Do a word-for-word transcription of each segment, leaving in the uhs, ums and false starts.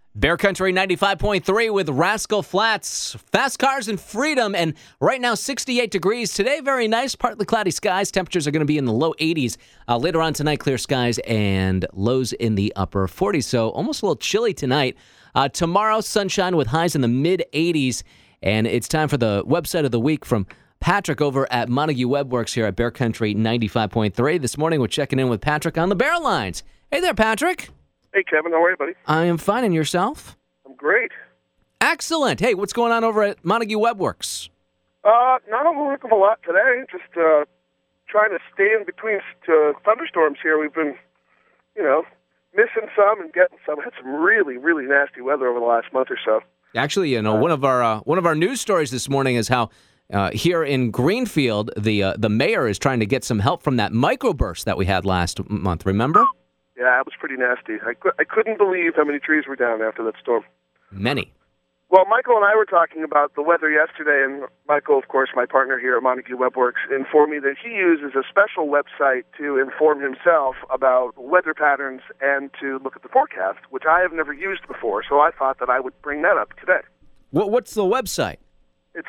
Bear Country ninety-five point three with Rascal Flatts, Fast Cars and Freedom, and right now sixty-eight degrees. Today, very nice, partly cloudy skies. Temperatures are going to be in the low eighties. Uh, later on tonight, clear skies and lows in the upper forties, so almost a little chilly tonight. Uh, tomorrow, sunshine with highs in the mid eighties, and it's time for the website of the week from Patrick over at Montague Webworks here at Bear Country ninety-five point three. This morning, we're checking in with Patrick on the Bear Lines. Hey there, Patrick. Hey, Kevin. How are you, buddy? I am fine, and yourself? I'm great. Excellent. Hey, what's going on over at Montague Webworks? Uh, not a heck of a lot today. Just uh, trying to stay in between uh, thunderstorms here. We've been, you know, missing some and getting some. Had some really, really nasty weather over the last month or so. Actually, you know, one of our uh, one of our news stories this morning is how uh, here in Greenfield, the uh, the mayor is trying to get some help from that microburst that we had last month. Remember? Yeah, it was pretty nasty. I, cou- I couldn't believe how many trees were down after that storm. Many. Well, Michael and I were talking about the weather yesterday, and Michael, of course, my partner here at Montague Webworks, informed me that he uses a special website to inform himself about weather patterns and to look at the forecast, which I have never used before, so I thought that I would bring that up today. What, what's the website? It's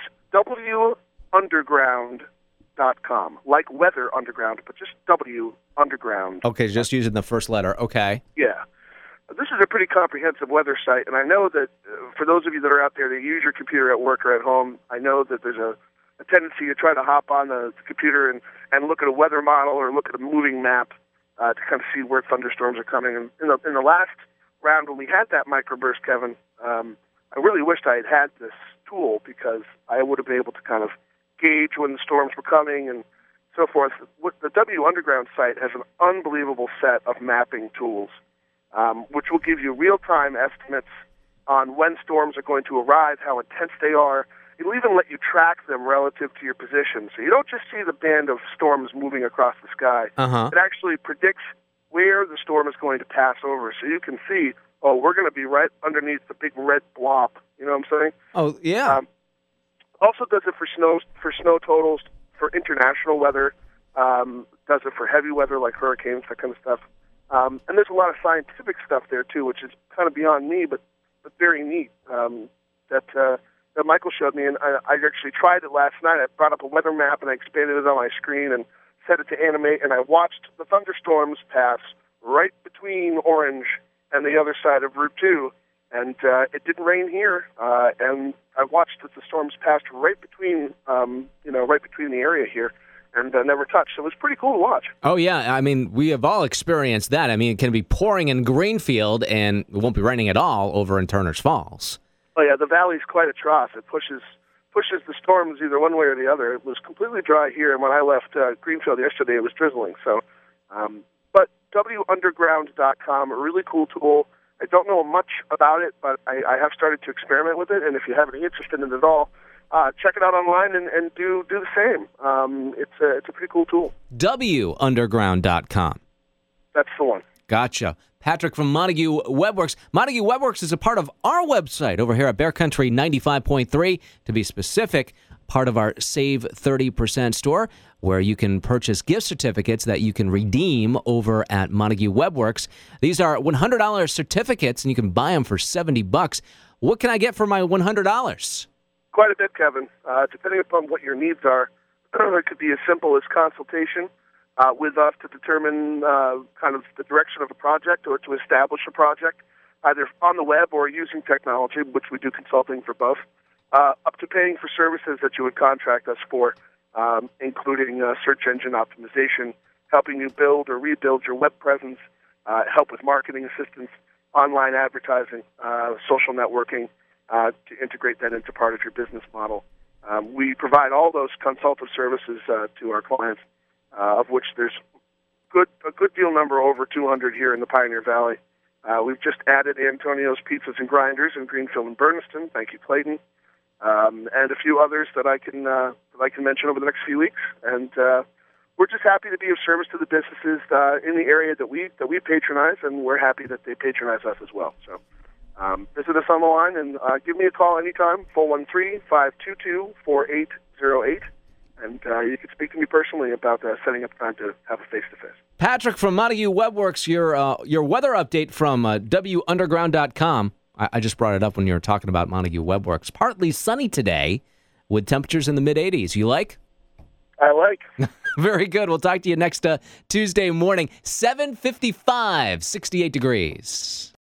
W Underground dot com, like Weather Underground, but just W Underground. Okay, just using the first letter. Okay. Yeah. This is a pretty comprehensive weather site, and I know that uh, for those of you that are out there that use your computer at work or at home, I know that there's a, a tendency to try to hop on the, the computer and, and look at a weather model or look at a moving map uh, to kind of see where thunderstorms are coming. And in the, in the last round when we had that microburst, Kevin, um, I really wished I had had this tool because I would have been able to kind of gauge when the storms were coming and so forth. The W Underground site has an unbelievable set of mapping tools, um, which will give you real-time estimates on when storms are going to arrive, how intense they are. It'll even let you track them relative to your position. So you don't just see the band of storms moving across the sky. Uh-huh. It actually predicts where the storm is going to pass over. So you can see, oh, we're going to be right underneath the big red blob. You know what I'm saying? Oh, yeah. Um, also does it for snow for snow totals, for international weather, um, does it for heavy weather like hurricanes, that kind of stuff. Um, and there's a lot of scientific stuff there, too, which is kind of beyond me, but, but very neat, um, that uh, that Michael showed me. And I, I actually tried it last night. I brought up a weather map, and I expanded it on my screen and set it to animate, and I watched the thunderstorms pass right between Orange and the other side of Route two. And uh, it didn't rain here, uh, and I watched that the storms passed right between, um, you know, right between the area here, and uh, never touched. So it was pretty cool to watch. Oh, yeah. I mean, we have all experienced that. I mean, it can be pouring in Greenfield, and it won't be raining at all over in Turner's Falls. Oh, yeah, the valley's quite a trough. It pushes pushes the storms either one way or the other. It was completely dry here, and when I left uh, Greenfield yesterday, it was drizzling. So, um, but W Underground dot com, a really cool tool. I don't know much about it, but I, I have started to experiment with it, and if you have any interest in it at all, uh, check it out online and, and do do the same. Um, it's a it's a pretty cool tool. W Underground dot com. That's the one. Gotcha. Patrick from Montague Webworks. Montague Webworks is a part of our website over here at Bear Country ninety-five point three. To be specific, part of our Save thirty percent store, where you can purchase gift certificates that you can redeem over at Montague Webworks. These are one hundred dollars certificates, and you can buy them for seventy bucks. What can I get for my one hundred dollars? Quite a bit, Kevin. Uh, depending upon what your needs are, it could be as simple as consultation uh, with us to determine uh, kind of the direction of a project or to establish a project, either on the web or using technology, which we do consulting for both, uh, up to paying for services that you would contract us for, um, including uh, search engine optimization, helping you build or rebuild your web presence, uh, help with marketing assistance, online advertising, uh, social networking, uh, to integrate that into part of your business model. Um, we provide all those consultative services uh, to our clients, uh, of which there's good a good deal number, over two hundred here in the Pioneer Valley. Uh, we've just added Antonio's Pizzas and Grinders in Greenfield and Berniston. Thank you, Clayton. Um, and a few others that I can uh, that I can mention over the next few weeks. And uh, we're just happy to be of service to the businesses uh, in the area that we that we patronize, and we're happy that they patronize us as well. So um, visit us on the line and uh, give me a call anytime, four one three, five two two, four eight zero eight. And uh, you can speak to me personally about uh, setting up time to have a face-to-face. Patrick from Montague Webworks, your uh, your weather update from uh, W Underground dot com. I, I just brought it up when you were talking about Montague Web Works. Partly sunny today with temperatures in the mid eighties. You like? I like. Very good. We'll talk to you next uh, Tuesday morning. seven fifty-five, sixty-eight degrees.